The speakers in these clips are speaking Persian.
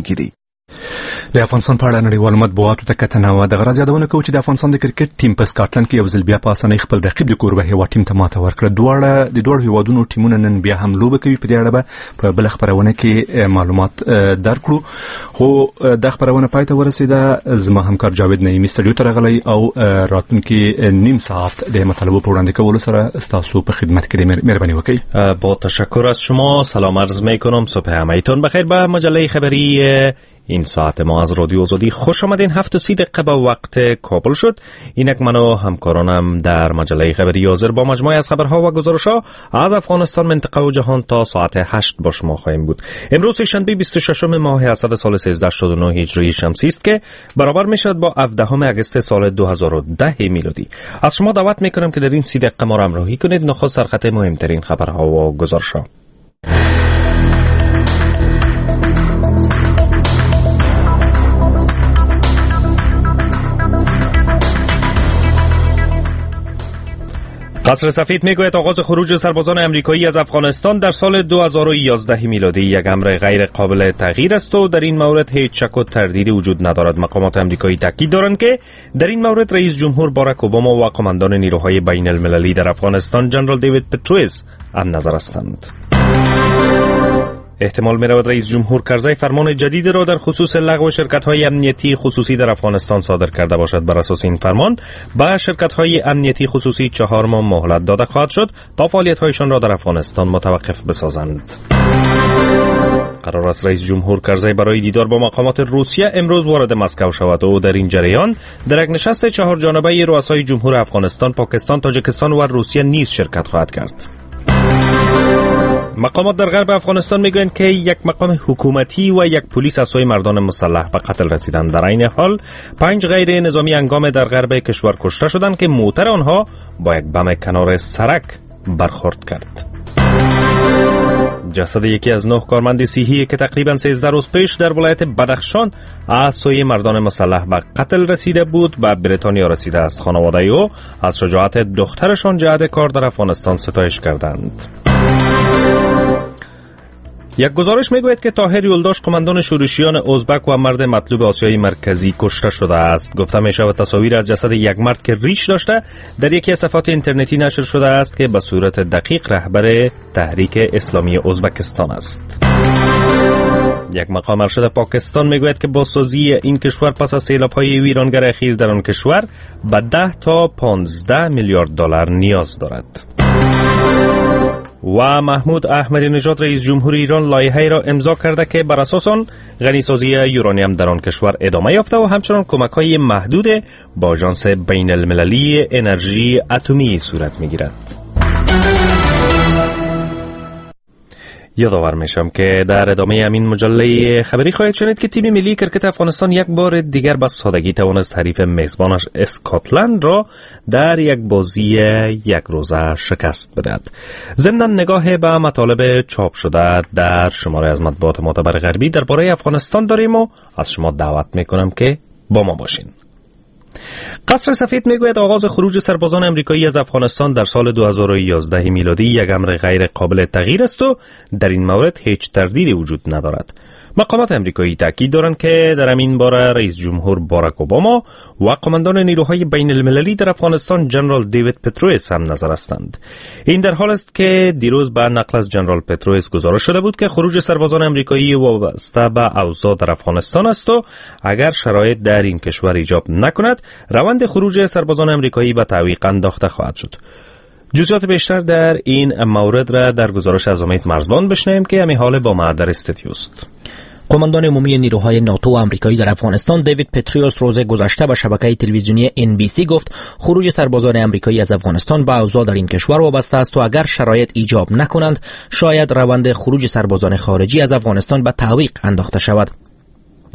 راتلونکي دي. د افغانستان په اړه نړیوال مطبوعاتو ته کتنه و. د غرض یادونه کوي چې د افغانستان د کرکټ ټیم په سکاټلند کې یو ځل بیا په اسانۍ خپل رقیب د کوربه هیواد ټیم ته ماته ورکړه. د دوه هیوادونو ټیمونه نن بیا هم لوبه کوي. په دې اړه به په بل خبرونه کې معلومات درکړو. خو د خبرونه پای ته ورسیده. زما همکار جاوید نعیمی استودیو ته راغلی او راتلونکي نیم ساعت د مطالبه په وړاندې کولو سره تاسو په خدمت کې مهرباني وکړئ. با تشکر از شما. سلام عرض میکنم. صبح همایتون بخیر. به مجله خبری این ساعت ما از رادیو آزادی خوش آمدین. 7:30 به وقت کابل شد. اینک من و همکارانم در مجله خبری حاضر با مجموعه از خبرها و گزارش‌ها از افغانستان، منطقه و جهان تا ساعت 8 با شما خواهیم بود. امروز شنبه 26 ماه اسد سال 1389 هجری شمسی است که برابر میشد با 17 اگست سال 2010 میلادی. از شما دعوت میکنم که در این 30 دقیقه ما را همراهی کنید. نخست سرخط مهمترین خبرها و گزارش‌ها. قصر سفید میگوید آغاز خروج سربازان امریکایی از افغانستان در سال 2011 میلادی یک امر غیر قابل تغییر است و در این مورد هیچ شک و تردیدی وجود ندارد. مقامات امریکایی تاکید دارند که در این مورد رئیس جمهور باراک اوباما و قماندان نیروهای بین المللی در افغانستان جنرال دیوید پتروس هم نظر هستند. احتمال می رود رئیس جمهور کرزی فرمان جدید را در خصوص لغو شرکت‌های امنیتی خصوصی در افغانستان صادر کرده باشد. بر اساس این فرمان به شرکت‌های امنیتی خصوصی 4 ماه مهلت داده خواهد شد تا فعالیت‌هایشان را در افغانستان متوقف بسازند. قرار است رئیس جمهور کرزی برای دیدار با مقامات روسیه امروز وارد مسکو شود و در این جریان در یک نشست 4 جانبه رؤسای جمهور افغانستان، پاکستان، تاجیکستان و روسیه نیز شرکت خواهد کرد. مقامات در غرب افغانستان میگویند که یک مقام حکومتی و یک پلیس از سوی مردان مسلح به قتل رسیدند. در این حال 5 غیر نظامی هنگام در غرب کشور کشته شدند که موتر آنها با یک بم کنار سرک برخورد کرد. جسد یکی از 9 کارمند صحی که تقریباً 13 روز پیش در ولایت بدخشان از سوی مردان مسلح به قتل رسیده بود به بریتانیا رسیده است. خانواده او از شجاعت دخترشان جهت کار در افغانستان ستایش کردند. یک گزارش میگوید که طاهر یولداش قماندان شورشیان ازبک و مرد مطلوب آسیای مرکزی کشته شده است. گفته می شود تصاویر از جسد یک مرد که ریش داشته در یکی از صفحات اینترنتی نشر شده است که به صورت دقیق رهبر تحریک اسلامی ازبکستان است. یک مقام ارشد پاکستان میگوید که بازسازی این کشور پس از سیلاب‌های ویرانگر اخیر در آن کشور به 10 تا 15 میلیارد دلار نیاز دارد. و محمود احمدی نژاد رئیس جمهور ایران لایحه‌ای را امضا کرده که بر اساس آن غنیسازی یورانیم در آن کشور ادامه یافته و همچنان کمک‌های محدود با آژانس بین المللی انرژی اتمی صورت می‌گیرد. یادآور میشم که در ادامه همین مجله خبری خواهید شنید که تیم ملی کرکت افغانستان یک بار دیگر به سادگی توانست حریف میزبانش اسکاتلند را در یک بازی یک روزه شکست بدهد. ضمن نگاه به مطالب چاپ شده در شماره از مطبوعات معتبر غربی درباره افغانستان داریم و از شما دعوت میکنم که با ما باشین. قصر سفید میگوید آغاز خروج سربازان امریکایی از افغانستان در سال 2011 میلادی یک امر غیر قابل تغییر است و در این مورد هیچ تردیدی وجود ندارد. مقامات امریکایی تاکید دارند که در این باره رئیس جمهور باراک اوباما و قماندان نیروهای بین المللی در افغانستان جنرال دیوید پتروس هم نظر هستند. این در حال است که دیروز به نقل از جنرال پتروس گزارش شده بود که خروج سربازان امریکایی وابسته به اوضاع در افغانستان است و اگر شرایط در این کشور ایجاب نکند روند خروج سربازان امریکایی به تعویق انداخته خواهد شد. جزئیات بیشتر در این مورد را در گزارش از امید مرزبان بشنویم که همین حال با ما در استودیو است. قماندان عمومی نیروهای ناتو و آمریکایی در افغانستان دیوید پتروس روز گذشته به شبکه تلویزیونی NBC گفت خروج سربازان آمریکایی از افغانستان به اوضاع در این کشور وابسته است و اگر شرایط ایجاب نکنند شاید روند خروج سربازان خارجی از افغانستان به تعویق انداخته شود.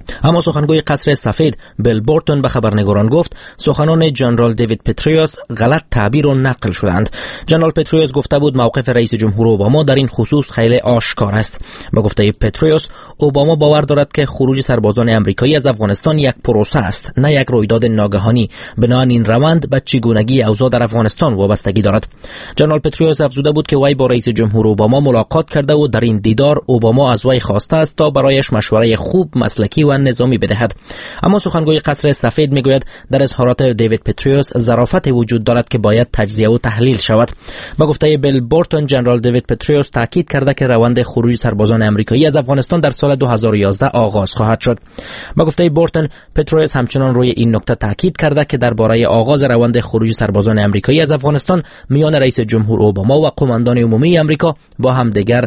اما سخنگوی قصر سفید بیل بورتون به خبرنگاران گفت سخنان جنرال دیوید پتریوس غلط تعبیر و نقل شدند. جنرال پتریوس گفته بود موقف رئیس جمهور اوباما در این خصوص خیلی آشکار است. به گفته پتریوس اوباما باور دارد که خروج سربازان آمریکایی از افغانستان یک پروسه است، نه یک رویداد ناگهانی. بنابراین این روند به چگونگی اوضاع در افغانستان وابستگی دارد. جنرال پتریوس افزوده بود که وی با رئیس جمهور اوباما ملاقات کرده و در این دیدار اوباما از وی خواسته است تا برایش مشوره خوب مسلکی و نظامی بدهد. اما سخنگوی قصر سفید میگوید در اظهارات دیوید پتریوس ظرافت وجود دارد که باید تجزیه و تحلیل شود. با گفته بیل بورتون جنرال دیوید پتریوس تاکید کرده که روند خروج سربازان آمریکایی از افغانستان در سال 2011 آغاز خواهد شد. با گفته بورتون پتریوس همچنان روی این نکته تاکید کرده که درباره آغاز روند خروج سربازان آمریکایی از افغانستان میان رئیس جمهور اوباما و قماندان عمومی آمریکا با همدیگر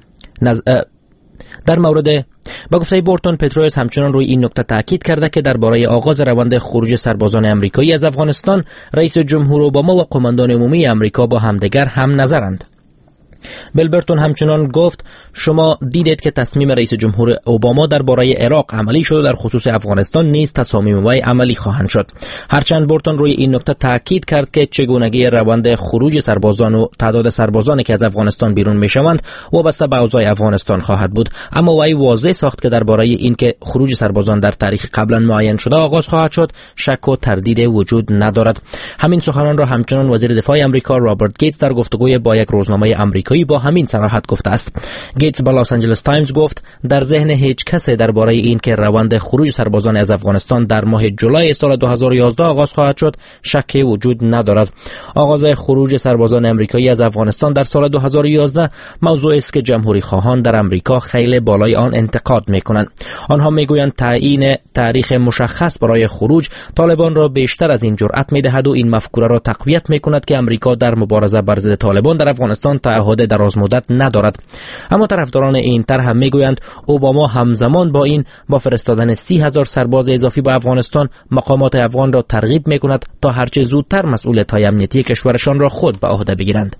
در مورد با گفته بورتون پتریوس همچنان روی این نکته تاکید کرده که درباره آغاز روند خروج سربازان آمریکایی از افغانستان رئیس جمهور اوباما و قماندان عمومی آمریکا با همدیگر هم نظرند. بیل بورتون همچنان گفت شما دیدید که تصمیم رئیس جمهور اوباما درباره عراق عملی شد و در خصوص افغانستان نیز تصامیم وی عملی خواهند شد. هرچند بورتون روی این نکته تاکید کرد که چگونگی روند خروج سربازان و تعداد سربازانی که از افغانستان بیرون میشوند وابسته به اوضاع افغانستان خواهد بود، اما وی واضح ساخت که درباره اینکه خروج سربازان در تاریخ قبلا معین شده آغاز خواهد شد شک و تردید وجود ندارد. همین سخنان را همچنان وزیر دفاع آمریکا رابرت گیتس در گفتگوی با یک روزنامه آمریکایی با همین صراحت گفته است. گیتس به لاس آنجلس تایمز گفت در ذهن هیچ کسی درباره این که روند خروج سربازان از افغانستان در ماه جولای سال 2011 آغاز خواهد شد شکی وجود ندارد. آغاز خروج سربازان آمریکایی از افغانستان در سال 2011 موضوعی است که جمهوری خواهان در آمریکا خیلی بالای آن انتقاد میکنند. آنها میگویند تعیین تاریخ مشخص برای خروج طالبان را بیشتر از این جرأت میدهد و این مفکوره را تقویت میکند که آمریکا در مبارزه بر ضد طالبان در افغانستان تعهد دراز مدت ندارد. اما طرفداران این طرح هم میگویند اوباما همزمان با فرستادن 30,000 سرباز اضافی به افغانستان مقامات افغان را ترغیب میکند تا هرچه زودتر مسئولیت‌های امنیتی کشورشان را خود به عهده بگیرند.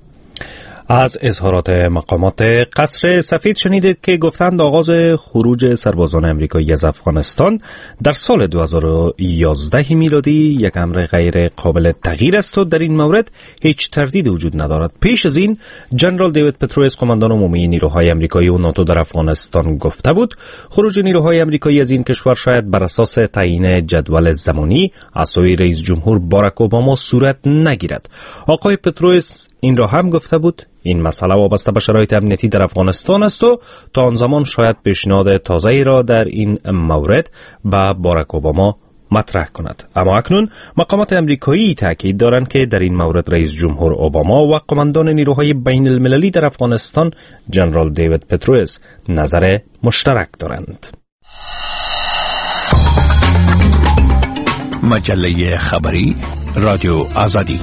از اظهارات مقامات قصر سفید شنیدید که گفتند آغاز خروج سربازان آمریکایی از افغانستان در سال 2011 میلادی یک امر غیر قابل تغییر است و در این مورد هیچ تردید وجود ندارد. پیش از این جنرال دیوید پتریوس قماندان عمومی نیروهای آمریکایی و ناتو در افغانستان گفته بود خروج نیروهای آمریکایی از این کشور شاید بر اساس تعیین جدول زمانی از سوی رئیس جمهور باراک اوباما صورت نگیرد. آقای پتریوس این را هم گفته بود این مسئله وابسته به شرایط امنیتی در افغانستان است و تا آن زمان شاید پیشنهاد تازه‌ای را در این مورد به باراک اوباما مطرح کند. اما اکنون مقامات امریکایی تاکید دارند که در این مورد رئیس جمهور اوباما و قماندان نیروهای بین المللی در افغانستان جنرال دیوید پتریوس نظر مشترک دارند. مجله خبری رادیو آزادی.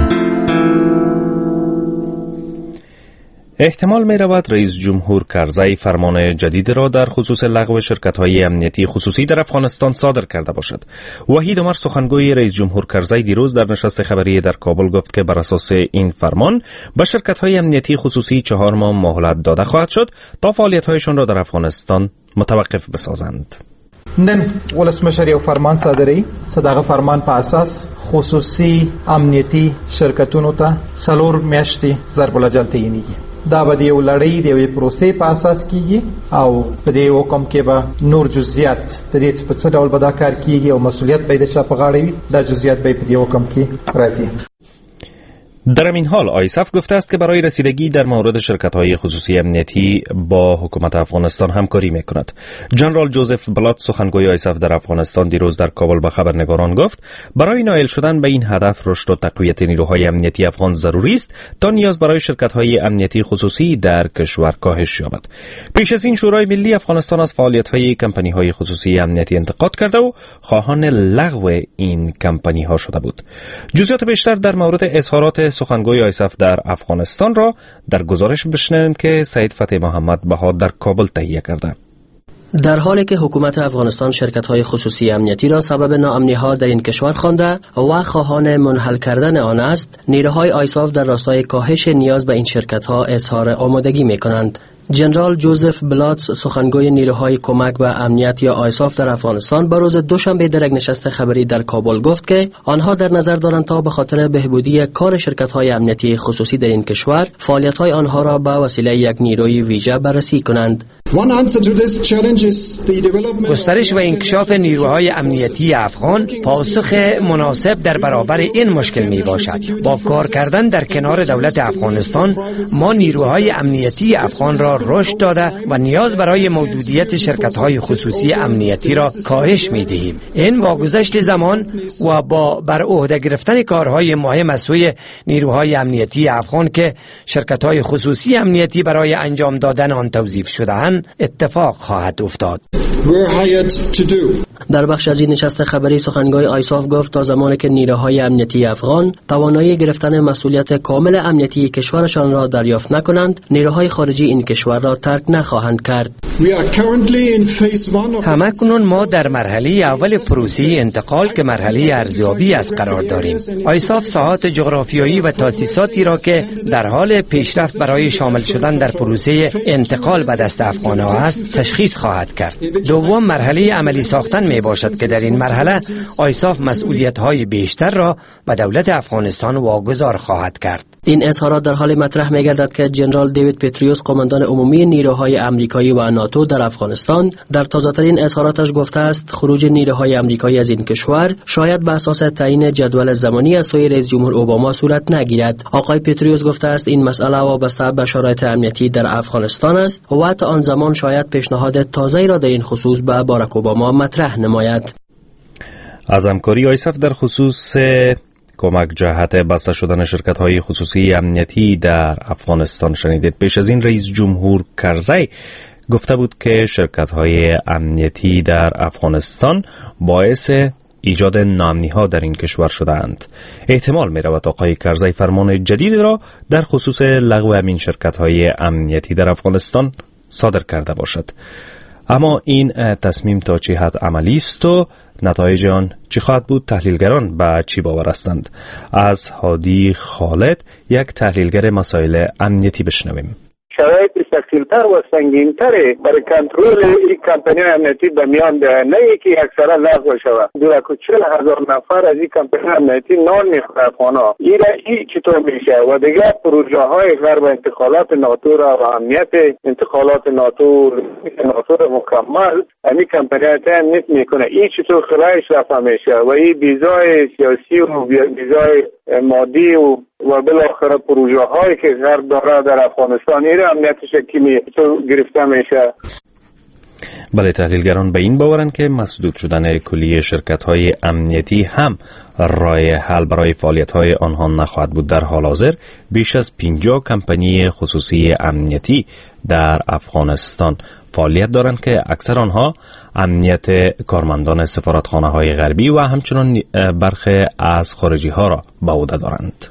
احتمال می رود رئیس جمهور کرزی فرمان جدید را در خصوص لغو شرکت‌های امنیتی خصوصی در افغانستان صادر کرده باشد. وحید عمر سخنگوی رئیس جمهور کرزی دیروز در نشست خبری در کابل گفت که بر اساس این فرمان به شرکت‌های امنیتی خصوصی 4 ماه مهلت داده خواهد شد تا فعالیت‌هایشان را در افغانستان متوقف بسازند. نن ولسمشر یو فرمان صادروي صداغه فرمان په اساس خصوصي امنیتی شرکتونو ته 4 میاشتې ضرب الاجل تعینېږي. دا به د یو لړۍ د یوې پروسې په اساس کیږي او په دې حکم کې به نور جزئیات د دې په څه ډول به دا کار کیږي او مسؤلیت به د چا په غاړه وي دا جزئیات به په دې حکم کې راځي. در این حال آیسف گفته است که برای رسیدگی در مورد شرکت‌های خصوصی امنیتی با حکومت افغانستان همکاری می‌کند. جنرال جوزف بلات سخنگوی آیسف در افغانستان دیروز در کابل به خبرنگاران گفت برای نائل شدن به این هدف رشد و تقویت نیروهای امنیتی افغان ضروری است تا نیاز برای شرکت‌های امنیتی خصوصی در کشور کاهش یابد. پیش از این شورای ملی افغانستان از فعالیت‌های کمپانی‌های خصوصی امنیتی انتقاد کرده و خواهان لغو این کمپانی‌ها شده بود. جزئیات بیشتر در مورد اظهارات سخنگوی آیسف در افغانستان را در گزارش بشنویم که سید فتح محمد بها در کابل تهیه کرده. در حالی که حکومت افغانستان شرکت‌های خصوصی امنیتی را سبب ناامنی‌ها در این کشور خوانده و خواهان منحل کردن آن است، نیروهای آیساف در راستای کاهش نیاز به این شرکت‌ها اظهار آمادگی می‌کنند. جنرال جوزف بلاتس سخنگوی نیروهای کمک و امنیت یا آیساف در افغانستان با روز دوشنبه در یک نشست خبری در کابل گفت که آنها در نظر دارند تا به خاطر بهبودی کار شرکت‌های امنیتی خصوصی در این کشور فعالیت‌های آنها را به وسیله یک نیروی ویژه بررسی کنند. گسترش و انکشاف نیروهای امنیتی افغان پاسخ مناسب در برابر این مشکل می باشد. با کار کردن در کنار دولت افغانستان ما نیروهای امنیتی افغان را رشد داده و نیاز برای موجودیت شرکت‌های خصوصی امنیتی را کاهش می دهیم. این با گذشت زمان و با بر عهده گرفتن کارهای مهم از سوی نیروهای امنیتی افغان که شرکت‌های خصوصی امنیتی برای انجام دادن آن توظیف شده‌اند اتفاق خواهد افتاد. در بخش از این نشست خبری سخنگوی آیساف گفت تا زمانی که نیروهای امنیتی افغان توانایی گرفتن مسئولیت کامل امنیتی کشورشان را دریافت نکنند، نیروهای خارجی این کشور را ترک نخواهند کرد. همکنون ما در مرحله اول پروسه انتقال که مرحله ارزیابی است قرار داریم. آیساف ساحات جغرافیایی و تاسیساتی را که در حال پیشرفت برای شامل شدن در پروسه انتقال به دست افغان‌ها است تشخیص خواهد کرد. دوم مرحله عملی ساختن می باشد که در این مرحله آیساف مسئولیت‌های بیشتر را به دولت افغانستان واگذار خواهد کرد. این اظهارات در حال مطرح می‌گردد که جنرال دیوید پتریوس قماندان عمومی نیروهای آمریکایی و ناتو در افغانستان در تازه‌ترین اظهاراتش گفته است خروج نیروهای آمریکایی از این کشور شاید به اساس تعیین جدول زمانی از سوی رئیس جمهور اوباما صورت نگیرد. آقای پتریوس گفته است این مسئله وابسته به شرایط امنیتی در افغانستان است و تا آن زمان شاید پیشنهاد تازه‌ای را در این خصوص به باراک اوباما مطرح نماید. از همکاری آیساف در خصوص کمک جهت بسته شدن شرکت‌های خصوصی امنیتی در افغانستان شنیدید. پیش از این رئیس جمهور کرزی گفته بود که شرکت‌های امنیتی در افغانستان باعث ایجاد ناامنی‌ها در این کشور شده‌اند. احتمال می‌رود آقای کرزی فرمان جدید را در خصوص لغو همین شرکت‌های امنیتی در افغانستان صادر کرده باشد. اما این تصمیم تا چه حد عملی است و نتایج آن چی خواهد بود؟ تحلیلگران به چی باور هستند؟ از هادی خالد یک تحلیلگر مسائل امنیتی بشنویم. شرایط سخت‌تر و سنگین‌تر برای کنترل این کمپانی امنیتی به میان ده، نه یکی اکثرا لغو شود. 240,000 نفر از این کمپانی امنیتی نان میخوره افغانا. این چطور میشه؟ و دیگر پروژه‌های غرب انتقالات ناتو را و امنیت انتقالات ناتو را مکمل همین کمپانی امنیت میکنه. این چطور خلایش رفع میشه و این ویزای سیاسی و ویزای مادی و بالاخره پروژه هایی که غرب داره در افغانستان این امنیتش که گرفته میشه. بله، تحلیلگران به این باورند که مسدود شدن کلی شرکت های امنیتی هم راه حل برای فعالیت های آنها نخواهد بود. در حال حاضر بیش از 50 کمپانی خصوصی امنیتی در افغانستان فعالیت دارند که اکثر آنها امنیت کارمندان سفارتخانه های غربی و همچنان برخی از خارجی ها را به عهده دارند.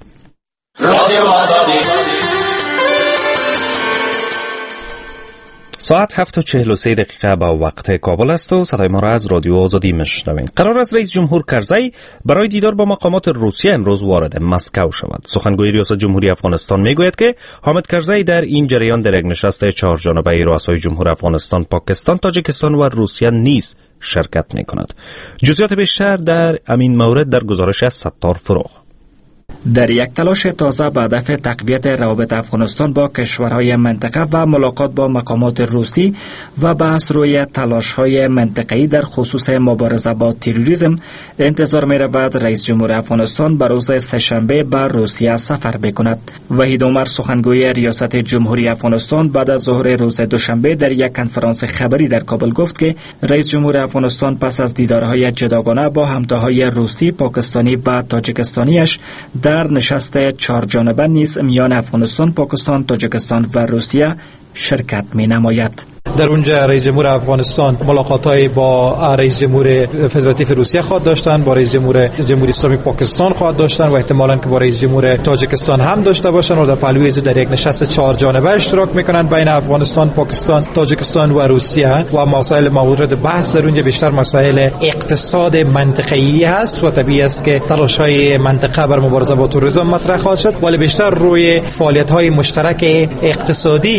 ساعت 7:43 به وقت کابل است و صدای ما را از رادیو آزادی میشنوید. قرار است رئیس جمهور کرزی برای دیدار با مقامات روسیه امروز وارد مسکو شود. سخنگوی ریاست جمهوری افغانستان میگوید که حامد کرزی در این جریان در یک نشست 4 جانبه رؤسای جمهور افغانستان، پاکستان، تاجیکستان و روسیه نیز شرکت میکند. جزئیات بیشتر در همین مورد در گزارش از ستار فروغ. در یک تلاش تازه به هدف تقویت روابط افغانستان با کشورهای منطقه و ملاقات با مقامات روسی و بحث روی تلاش‌های منطقه‌ای در خصوص مبارزه با تروریسم، انتظار می‌رود رئیس جمهور افغانستان به روز سه‌شنبه به روسیه سفر بکند. وحید عمر سخنگوی ریاست جمهوری افغانستان بعد از ظهر روز دوشنبه در یک کنفرانس خبری در کابل گفت که رئیس جمهور افغانستان پس از دیدارهای جداگانه با همتاهای روسی، پاکستانی و تاجیکستانیش در نشست 4 جانبه نیز میان افغانستان، پاکستان، تاجیکستان و روسیه شرکت می نماید. در اونجا رئیس جمهور افغانستان ملاقات‌های با رئیس جمهور فدراتیو روسیه خواهد داشتن، با رئیس جمهور جمهوری اسلامی پاکستان خواهد داشتن و احتمالاً که با رئیس جمهور تاجیکستان هم داشته باشن و در پهلوی در یک نشست 4 جانبه اشتراک میکنن بین افغانستان، پاکستان، تاجیکستان و روسیه و مسائل مورد بحث در اونجا بیشتر مسائل اقتصاد منطقه‌ای هست و طبیعی است که تلاش‌های منطقه بر مبارزه با تروریسم مطرح خواهد شد، ولی بیشتر روی فعالیت‌های مشترک اقتصادی به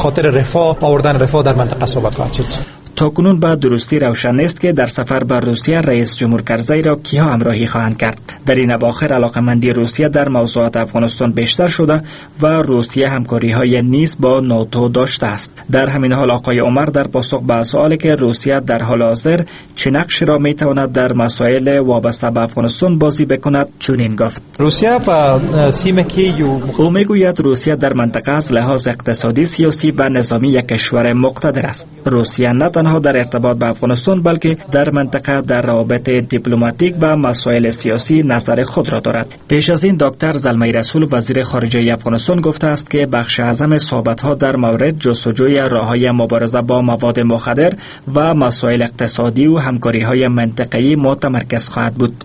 خاطر رفاه آوردن رفاه در منطقه صحبت خواهد شد. تاکنون به درستی روشن نیست که در سفر به روسیه رئیس جمهور کرزی را کیها همراهی خواهند کرد. در این اواخر علاقمندی روسیه در موضوعات افغانستان بیشتر شده و روسیه همکاری‌های نیز با ناتو داشته است. در همین حال آقای عمر در پاسخ به سوالی که روسیه در حال حاضر چه نقشی را میتواند در مسائل وابسته به افغانستان بازی بکند چنین گفت: روسیه په سیمه کې او میگوید روسیه در منطقه از لحاظ اقتصادی، سیاسی و نظامی یک کشور مقتدر است. روسیه نه تنها در ارتباط با افغانستان بلکه در منطقه در روابط دیپلماتیک و مسائل سیاسی نظر خود را دارد. پیش از این دکتر زلمه رسول وزیر خارجه افغانستان گفته است که بخش اعظم صحبت‌ها در مورد جستجوی راه‌های مبارزه با مواد مخدر و مسائل اقتصادی و همکاری‌های منطقه‌ای متمرکز خواهد بود.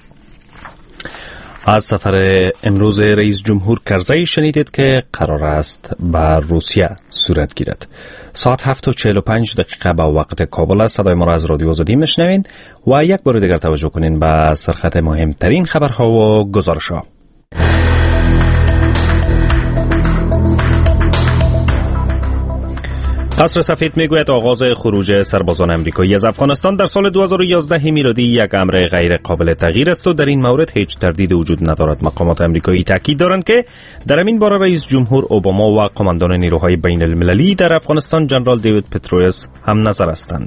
از سفر امروز رئیس جمهور کرزی شنیدید که قرار است به روسیه صورت گیرد. ساعت 7:45 به وقت کابل است. صدای ما را از رادیو آزادی میشنوین و یک بار دیگر توجه کنین به سرخط مهمترین خبرها و گزارش‌ها. قصر سفید میگوید آغاز خروج سربازان امریکایی از افغانستان در سال 2011 میلادی یک امر غیر قابل تغییر است و در این مورد هیچ تردیدی وجود ندارد. مقامات امریکایی تاکید دارند که در این باره رئیس جمهور اوباما و قماندان نیروهای بین المللی در افغانستان جنرال دیوید پترویوس هم نظر هستند.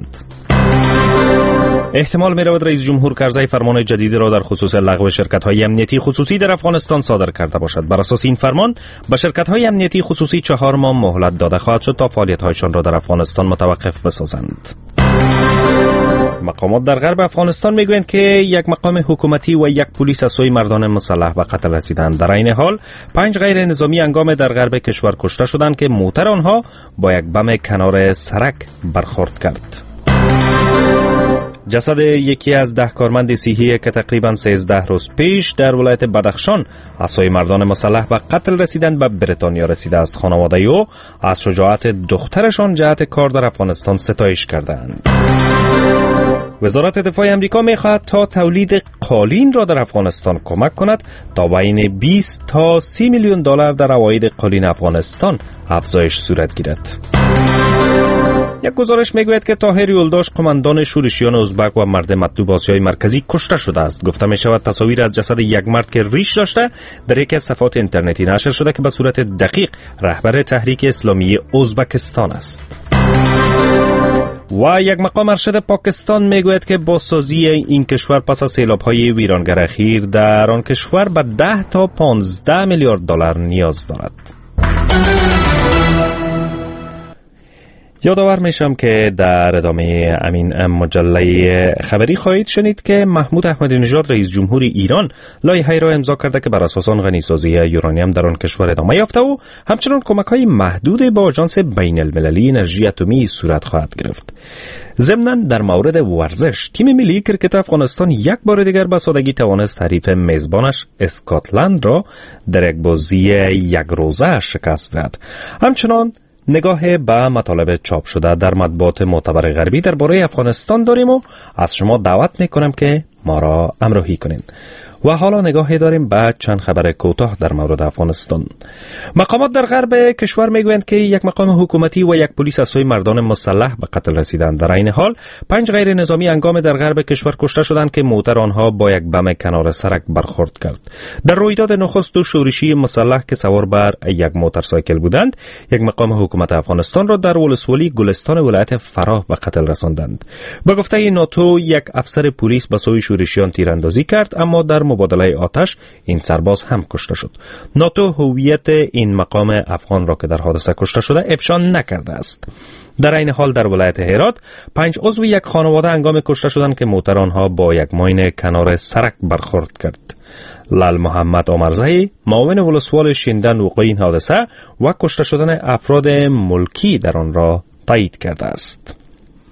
احتمال می رود رئیس جمهور کرزی فرمان جدیدی را در خصوص لغو شرکت‌های امنیتی خصوصی در افغانستان صادر کرده باشد. بر اساس این فرمان به شرکت‌های امنیتی خصوصی 4 ماه مهلت داده خواهد شد تا فعالیت‌هایشان را در افغانستان متوقف بسازند. مقامات در غرب افغانستان میگویند که یک مقام حکومتی و یک پلیس از سوی مردان مسلح به قتل رسیدند. در این حال 5 غیر نظامی هنگام در غرب کشور کشته شدند که موتر آنها با یک بم کنار سرک برخورد کرد. جسد یکی از 10 کارمند صحی که تقریباً 13 روز پیش در ولایت بدخشان از سوی مردان مسلح به قتل رسیدند به بریتانیا رسیده است. خانواده او از شجاعت دخترشان جهت کار در افغانستان ستایش کردند. وزارت دفاع امریکا می‌خواهد تا تولید قالین را در افغانستان کمک کند تا بین 20 تا 30 میلیون دلار در عواید قالین افغانستان افزایش صورت گیرد. یک گزارش میگوید که طاهر یولداش قماندان شورشیان ازبک و مرد مطلوب آسیای مرکزی کشته شده است. گفته می شود تصاویر از جسد یک مرد که ریش داشته در یکی از صفحات اینترنتی نشر شده که به صورت دقیق رهبر تحریک اسلامی ازبکستان است. و یک مقام ارشد پاکستان میگوید که بازسازی این کشور پس از سیلاب‌های ویرانگر اخیر در آن کشور به 10 تا 15 میلیارد دلار نیاز دارد. یادآور میشم که در ادامه امین مجله خبری خواهید شنید که محمود احمدی نژاد رئیس جمهور ایران لایحه‌ای را امضا کرده که بر اساس آن غنیسازی یورانیم در آن کشور ادامه یافته و همچنین کمک‌های محدود با آژانس بین المللی انرژی اتمی صورت خواهد گرفت. ضمناً در مورد ورزش تیم ملی کرکت افغانستان یک بار دیگر به سادگی توانست حریف میزبانش اسکاتلند را در یک بازی یک روزه شکست دهد. همچنان نگاه به مطالب چاپ شده در مطبوعات معتبر غربی درباره افغانستان داریم و از شما دعوت میکنم که ما را همراهی کنین. و حالا نگاهی داریم به چند خبر کوتاه در مورد افغانستان. مقامات در غرب کشور میگویند که یک مقام حکومتی و یک پلیس از سوی مردان مسلح به قتل رسیدند. در این حال 5 غیر نظامی هنگام در غرب کشور کشته شدند که موتر آنها با یک بم کنار سرک برخورد کرد. در رویداد نخست 2 شورشی مسلح که سوار بر یک موتورسایکل بودند، یک مقام حکومت افغانستان را در ولسوالی گلستان ولایت فراه به قتل رساندند. به گفته ناتو یک افسر پلیس به سوی شورشیان تیراندازی کرد، اما در مبادله آتش این سرباز هم کشته شد. ناتو هویت این مقام افغان را که در حادثه کشته شده افشا نکرده است. در این حال در ولایت هرات 5 عضو یک خانواده هنگام کشته شدند که موتر آنها با یک ماین کنار سرک برخورد کرد. لال محمد عمرزایی معاون ولسوال شیندن وقوع این حادثه و کشته شدن افراد ملکی در آن را تایید کرده است.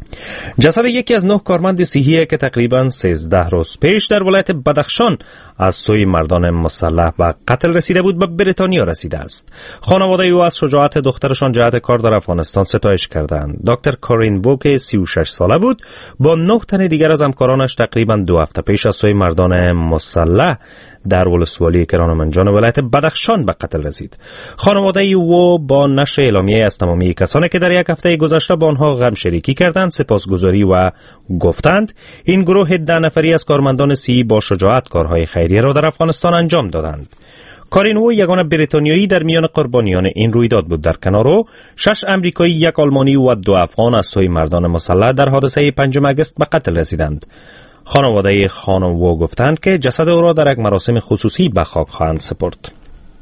جسد یکی از 9 کارمند صحی که تقریباً 13 روز پیش در ولایت بدخشان از سوی مردان مسلح به قتل رسیده بود به بریتانیا رسیده است. خانواده او از شجاعت دخترشان جهت کار در افغانستان ستایش کردند. دکتر کارین وو 36 ساله بود با 9 تن دیگر از همکارانش تقریباً 2 هفته پیش از سوی مردان مسلح در ولسوالی کرانمنجان ولایت بدخشان به قتل رسید. خانواده او با نشر اعلامیه از تمامی کسانی که در یک هفته گذشته با آنها غم شریکی کردند سپاسگزاری و گفتند این گروه 10 نفری از کارمندان صحی با شجاعت کارهای خیریه را در افغانستان انجام دادند. کارین وو یگانه بریتانیایی در میان قربانیان این رویداد بود. در کنار او 6 امریکایی، 1 آلمانی و 2 افغان از سوی مردان مسلح در حادثه 5 آگوست به قتل رسیدند. خانواده خانم وو گفتند که جسد او را در یک مراسم خصوصی به خاک خواهند سپرد.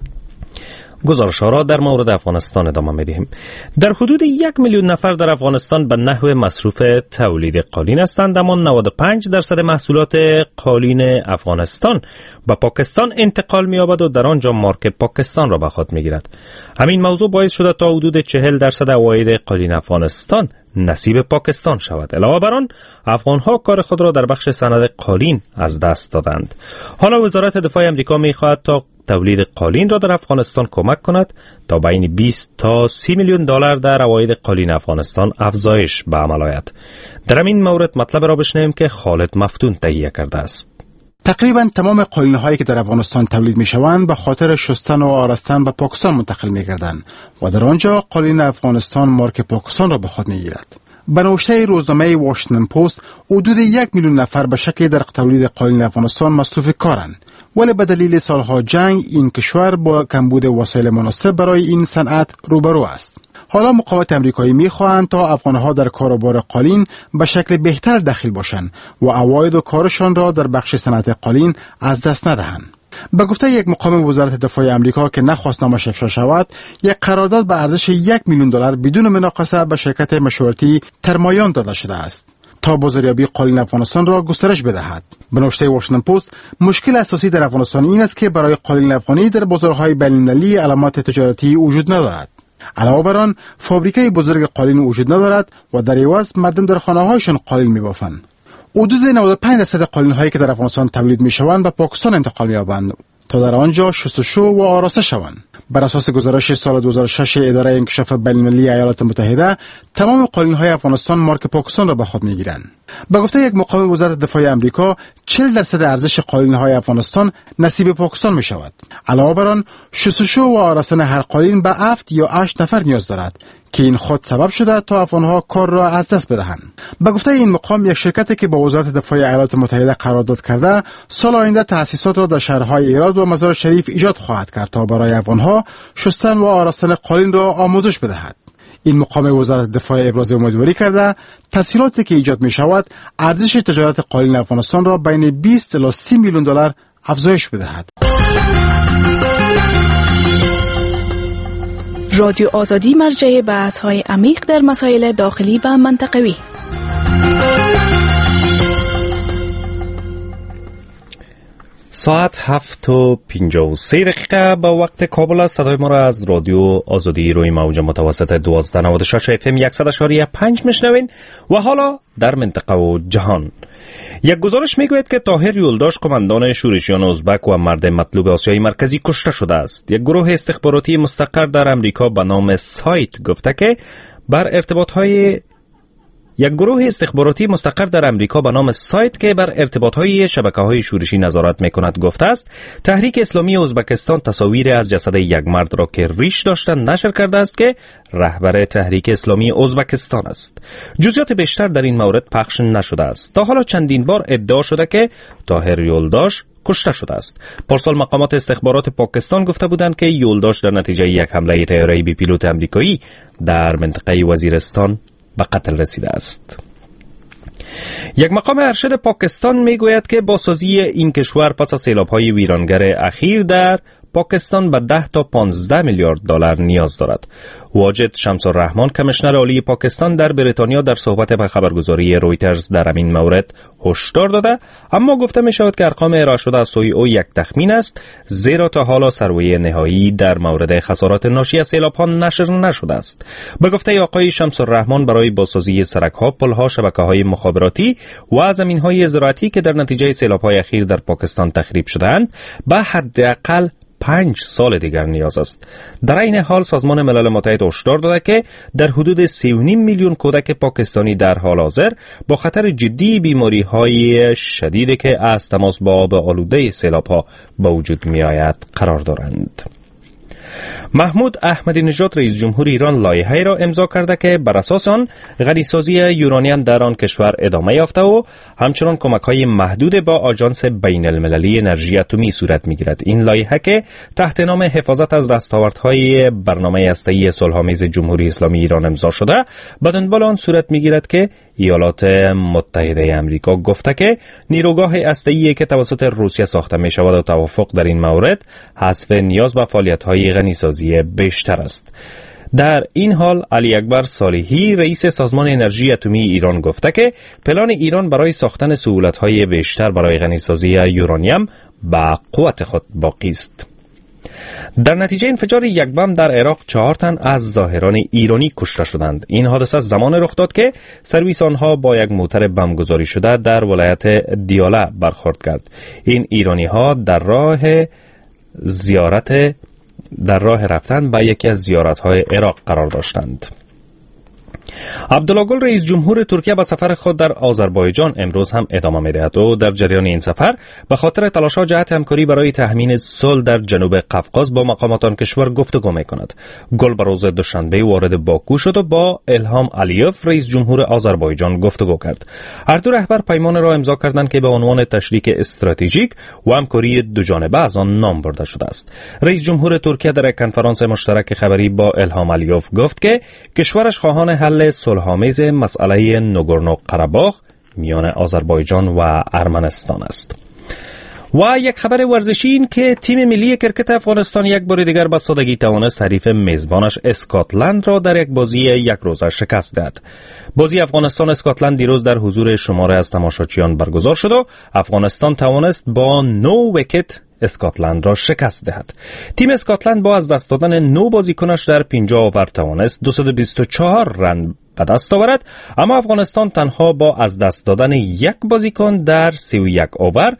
گزارش‌ها را در مورد افغانستان ادامه می‌دهیم. در حدود 1 میلیون نفر در افغانستان به نحو مصروف تولید قالین هستند، اما 95% محصولات قالین افغانستان به پاکستان انتقال می‌یابد و در آنجا مارک پاکستان را به خود می‌گیرد. همین موضوع باعث شده تا حدود 40% عواید قالین افغانستان نصیب پاکستان شود. علاوه بر آن افغان‌ها کار خود را در بخش صنعت قالین از دست دادند. حالا وزارت دفاع آمریکا می‌خواهد تا تولید قالین را در افغانستان کمک کند تا بین 20 تا 30 میلیون دلار در عواید قالین افغانستان افزایش به عمل آید. در این مورد مطلب را بشنویم که خالد مفتون تهیه کرده است. تقریبا تمام قالین‌هایی که در افغانستان تولید می‌شوند به خاطر شستن و آراستن به پاکستان منتقل می‌گردند و در آنجا قالین افغانستان مارک پاکستان را به خود می‌گیرد. به نوشته روزنامه واشنگتن پست حدود 1 میلیون نفر به شکل در تولید قالین افغانستان مصروف کارند، ولی به دلیل سالها جنگ این کشور با کمبود وسایل مناسب برای این صنعت روبرو است. حالا مقامات امریکایی می‌خواهند تا افغان‌ها در کاروبار قالین به شکل بهتر دخیل باشند و عواید و کارشان را در بخش صنعت قالین از دست ندهند. به گفته یک مقام وزارت دفاع آمریکا که نخواست نامش افشا شود، یک قرارداد به ارزش 1 میلیون دلار بدون مناقصه به شرکت مشورتی ترمایان داده شده است تا بازاریابی قالین افغانستان را گسترش بدهد. به نوشته واشنگتن پست، مشکل اساسی در افغانستان این است که برای قالین افغانی در بازارهای بین‌المللی علامت تجارتی وجود ندارد. علاوه بر آن، فابریکه بزرگ قالین وجود ندارد و در عوض مردم در خانه‌هایشان قالین می‌بافند. حدود 95% قالین‌هایی که در افغانستان تولید می‌شوند به پاکستان انتقال می‌یابند تا در آنجا شستشو و آراسته شوند. بر اساس گزارش سال 2006 اداره انکشاف بین‌المللی ایالات متحده، تمام قالین‌های افغانستان مارک پاکستان را به خود می‌گیرند. به گفته یک مقام وزارت دفاع آمریکا، 40% ارزش قالین‌های افغانستان نصیب پاکستان می‌شود. علاوه بر آن، شستشو و آراستن هر قالین به 7 یا 8 نفر نیاز دارد که این خود سبب شده تا افغان‌ها کار را از دست بدهند. به گفته این مقام، یک شرکتی که با وزارت دفاع ایالات متحده قرارداد کرده، سال آینده تأسیسات را در شهرهای ایراد و مزار شریف ایجاد خواهد کرد تا برای افغان‌ها شستن و آراستن قالین را آموزش بدهد. این مقام وزارت دفاع ابراز امیدواری کرده تسهیلاتی که ایجاد می شود ارزش تجارت قالین افغانستان را بین 20 تا 30 میلیون دلار افزایش بدهد. رادیو آزادی مرجع بحث‌های عمیق در مسائل داخلی و منطقوی. ساعت 7:53 به وقت کابل است. صدای ما را از رادیو آزادی روی موج متوسط 1296 FM 100.5 میشنوین. و حالا در منطقه و جهان، یک گزارش میگوید که طاهر یولداش، قماندان شورشیان ازبک و مرد مطلوب آسیای مرکزی، کشته شده است. یک گروه استخباراتی مستقر در امریکا به نام سایت گفته که بر ارتباط‌های ارتباطهای شبکه‌های شورشی نظارت می‌کند گفته است تحریک اسلامی ازبکستان تصاویر از جسد یک مرد را که ریش داشتند نشر کرده است که رهبر تحریک اسلامی ازبکستان است. جزئیات بیشتر در این مورد پخش نشده است. تا حالا چندین بار ادعا شده که طاهر یولداش کشته شده است. پارسال مقامات استخبارات پاکستان گفته بودند که یولداش در نتیجه یک حمله طیاره بی پیلوت آمریکایی در منطقه وزیرستان به قتل رسیده است. یک مقام ارشد پاکستان میگوید که بازسازی این کشور پس از سیلاب‌های ویرانگر اخیر در پاکستان به 10 تا 15 میلیارد دلار نیاز دارد. واجد شمس الرحمن کمیشنر عالی پاکستان در بریتانیا در صحبت به خبرگزاری رویترز در همین مورد هشدار داده، اما گفته می شود که ارقام ارائه شده از سوی او یک تخمین است، زیرا تا حالا سرویه نهایی در مورد خسارات ناشی از سیلاب‌ها نشر نشده است. به گفته آقای شمس الرحمن برای بازسازی سرک‌ها، پل‌ها، شبکه‌های مخابراتی و زمین‌های زراعتی که در نتیجه سیلاب‌های اخیر در پاکستان تخریب شده‌اند، به حداقل 5 سال دیگر نیاز است. در این حال سازمان ملل متحد هشدار داده که در حدود 3.5 میلیون کودک پاکستانی در حال حاضر با خطر جدی بیماری‌های شدیدی که از تماس با آب آلوده سیلاب‌ها به وجود می‌آید قرار دارند. محمود احمدی نژاد رئیس جمهور ایران لایحه‌ای را امضا کرده که بر اساس آن غنیسازی یورانیم در آن کشور ادامه یافته و همچنان کمک‌های محدود با آژانس بین‌المللی انرژی اتمی صورت می‌گیرد. این لایحه که تحت نام حفاظت از دستاوردهای برنامه هسته‌ای صلح‌آمیز جمهوری اسلامی ایران امضا شده، به دنبال آن صورت می‌گیرد که ایالات متحده آمریکا گفته که نیروگاه هسته‌ای که توسط روسیه ساخته می‌شود و توافق در این مورد حذف نیاز به فعالیت‌های غنیسازی بیشتر است. در این حال علی اکبر صالحی رئیس سازمان انرژی اتمی ایران گفته که پلان ایران برای ساختن سهولت‌های بیشتر برای غنیسازی یورانیم به قوت خود باقی است. در نتیجه انفجار یک بم در عراق 4 تن از زاهران ایرانی کشته شدند. این حادثه زمان رخ داد که سرویس آنها با یک موتر بمبگذاری شده در ولایت دیاله برخورد کرد. این ایرانی ها در راه رفتن به یکی از زیارت‌های عراق قرار داشتند. عبدالله گل رئیس جمهور ترکیه به سفر خود در آذربایجان امروز هم ادامه می‌دهد و در جریان این سفر به خاطر تلاش‌ها جهت همکاری برای تأمین صلح در جنوب قفقاز با مقامات آن کشور گفتگو می‌کند. گل به روز دوشنبه وارد باکو شد و با الهام علیوف رئیس جمهور آذربایجان گفتگو کرد. هر دو رهبر پیمان را امضا کردند که به عنوان تشریک استراتژیک و همکاری دوجانبه از آن نام برده شده است. رئیس جمهور ترکیه در یک کنفرانس مشترک خبری با الهام علیوف گفت که کشورش خواهان حل صلح‌آمیز مسئله ناگورنو قره‌باخ میان آذربایجان و ارمنستان است. و یک خبر ورزشی این که تیم ملی کرکت افغانستان یک بار دیگر به سادگی توانست حریف میزبانش اسکاتلند را در یک بازی یک روزه شکست دهد. بازی افغانستان اسکاتلند دیروز در حضور شماری از تماشاچیان برگزار شد و افغانستان توانست با 9 ویکت اسکاتلند را شکست دهد. تیم اسکاتلند با از دست دادن 9 بازیکنش در 50 اوور توانست 224 رن به دست آورد، اما افغانستان تنها با از دست دادن یک بازیکن در 31 اوور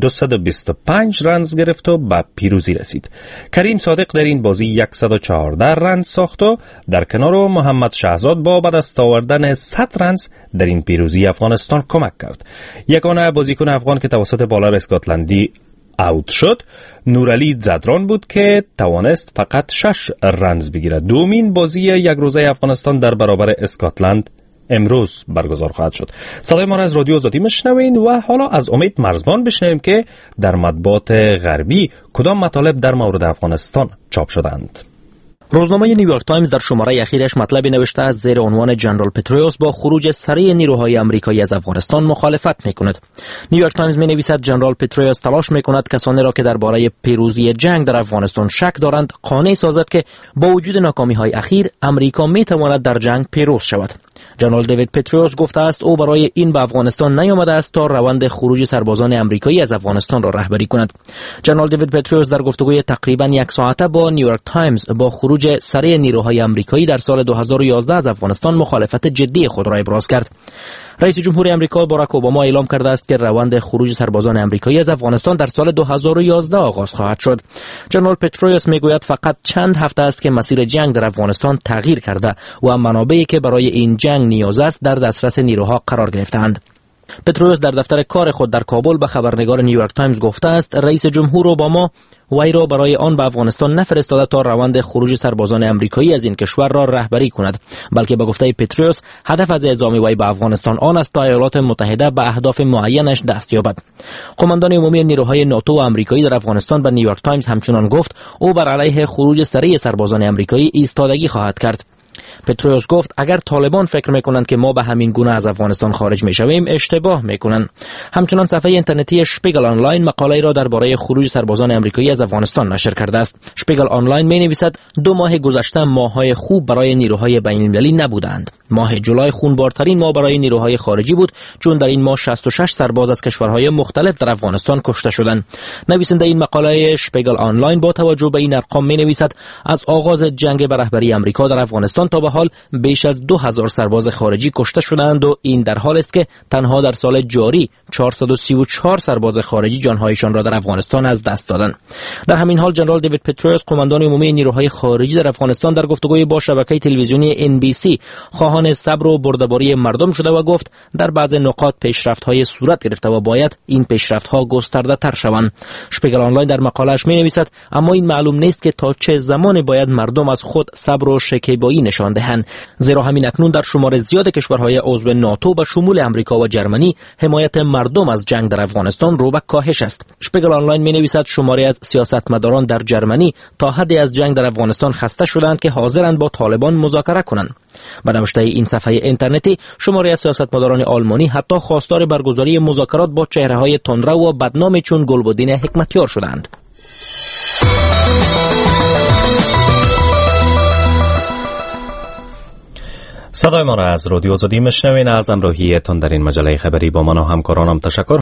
225 رنز گرفت و به پیروزی رسید. کریم صادق در این بازی 114 رنز ساخت و در کنار محمد شهزاد با به دست آوردن 100 رنز در این پیروزی افغانستان کمک کرد. یگانه بازیکن افغان که توسط بالر اسکاتلندی اوت شد نورعلی زدران بود که توانست فقط 6 رنز بگیرد. دومین بازی یک روزه افغانستان در برابر اسکاتلند امروز برگزار خواهد شد. صدای ما را از رادیو آزادی میشنوین و حالا از امید مرزبان بشنویم که در مطبوعات غربی کدام مطالب در مورد افغانستان چاپ شدند. روزنامه نیویورک تایمز در شماره اخیرش مطلبی نوشته است زیر عنوان جنرال پتریوس با خروج سریع نیروهای آمریکایی از افغانستان مخالفت میکند. نیویورک تایمز مینویسد جنرال پتریوس تلاش میکند کسانی را که درباره پیروزی جنگ در افغانستان شک دارند قانع سازد که با وجود ناکامی‌های اخیر امریکا میتواند در جنگ پیروز شود. جنرال دیوید پتریوس گفته است او برای این به افغانستان نیامده است تا روند خروج سربازان آمریکایی از افغانستان را رهبری کند. جنرال دیوید پتریوس در گفتگوی تقریبا 1 ساعته با نیویورک تایمز با خروج سریع نیروهای آمریکایی در سال 2011 از افغانستان مخالفت جدی خود را ابراز کرد. رئیس جمهور آمریکا باراک اوباما اعلام کرده است که روند خروج سربازان آمریکایی از افغانستان در سال 2011 آغاز خواهد شد. جنرال پتریوس میگوید فقط چند هفته است که مسیر جنگ در افغانستان تغییر کرده و منابعی که برای این جنگ نیاز است در دسترس نیروها قرار گرفتند. پتریوس در دفتر کار خود در کابل به خبرنگار نیویورک تایمز گفته است رئیس جمهور اوباما وی را برای آن به افغانستان نفرستاده تا روند خروج سربازان آمریکایی از این کشور را رهبری کند، بلکه به گفته پتریوس هدف از اعزام وی به افغانستان آن است تا ایالات متحده به اهداف معینش دست یابد. قماندان عمومی نیروهای ناتو و آمریکایی در افغانستان به نیویورک تایمز همچنان گفت او بر علیه خروج سریع سربازان آمریکایی ایستادگی خواهد کرد. پترویوس گفت اگر طالبان فکر میکنند که ما به همین گونه از افغانستان خارج میشویم اشتباه میکنند. همچنان صفحه اینترنتی شپیگل آنلاین مقاله را درباره خروج سربازان آمریکایی از افغانستان نشر کرده است. شپیگل آنلاین مینویسد 2 ماه گذشته ماه‌های خوب برای نیروهای بین‌المللی نبودند. ماه جولای خونبارترین ماه برای نیروهای خارجی بود چون در این ماه 66 سرباز از کشورهای مختلف در افغانستان کشته شدند. نویسنده این مقاله شپیگل آنلاین با توجه به این ارقام مینویسد از آغاز جنگ به رهبری آمریکا در افغانستان تا به حال بیش از 2000 سرباز خارجی کشته شدند و این در حال است که تنها در سال جاری 434 سرباز خارجی جانهایشان را در افغانستان از دست دادند. در همین حال جنرال دیوید پتریوس قماندان عمومی نیروهای خارجی در افغانستان در گفتگوی با شبکه تلویزیونی NBC خواهان صبر و برده‌باری مردم شده و گفت در بعض نقاط پیشرفت‌های صورت گرفته و باید این پیشرفت‌ها گسترده‌تر شوند. شپیگل آنلاین در مقاله‌اش می‌نویسد اما این معلوم نیست که تا چه زمان باید مردم از خود صبر و شکیبایی نشان دهند، زیرا همین اکنون در شمار زیاد کشورهای عضو ناتو به شمول آمریکا و جرمنی حمایت مردم از جنگ در افغانستان رو به کاهش است. شپیگل آنلاین می‌نویسد شماری از سیاستمداران در جرمنی تا حدی از جنگ در افغانستان خسته شدند که حاضرند با طالبان مذاکره کنند. به نوشته این صفحه اینترنتی شماری از سیاستمداران آلمانی حتی خواستار برگزاری مذاکرات با چهره‌های تندرو و بدنامی چون گلبدین حکمتیار شدند. صدای ما را از رادیو آزادی میشنوین. از همراهیتان در این مجله خبری با من و همکارانم تشکر.